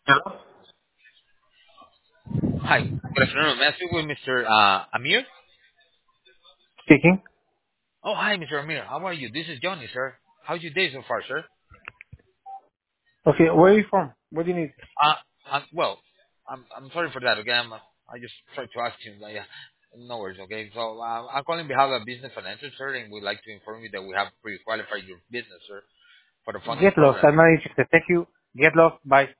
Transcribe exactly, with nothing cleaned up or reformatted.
Hello? Hi. Good afternoon. May I speak with Mister Uh, Amir? Speaking. Oh, hi, Mister Amir. How are you? This is Johnny, sir. How's your day so far, sir? Okay, where are you from? What do you need? Uh, uh well, I'm I'm sorry for that. Okay, I'm, I just tried to ask you. But yeah, no worries. Okay, so uh, I'm calling on behalf of Business Financial, sir, and we'd like to inform you that we have pre-qualified your business, sir, for the funding Get lost. program. I'm not interested. Thank you. Get lost. Bye.